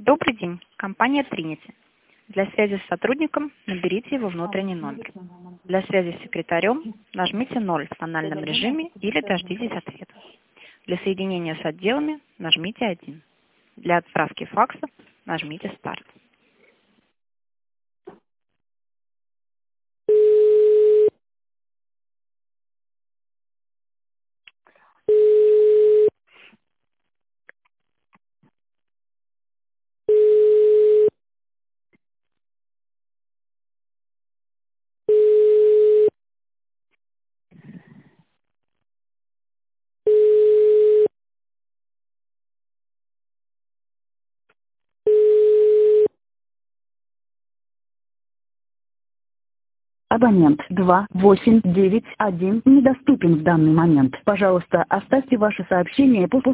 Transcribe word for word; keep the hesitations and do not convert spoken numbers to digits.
Добрый день, компания Trinity. Для связи с сотрудником наберите его внутренний номер. Для связи с секретарем нажмите ноль в тональном режиме или дождитесь ответа. Для соединения с отделами нажмите один. Для отправки факса нажмите старт. Абонент два восемь девять один недоступен в данный момент. Пожалуйста, оставьте ваше сообщение после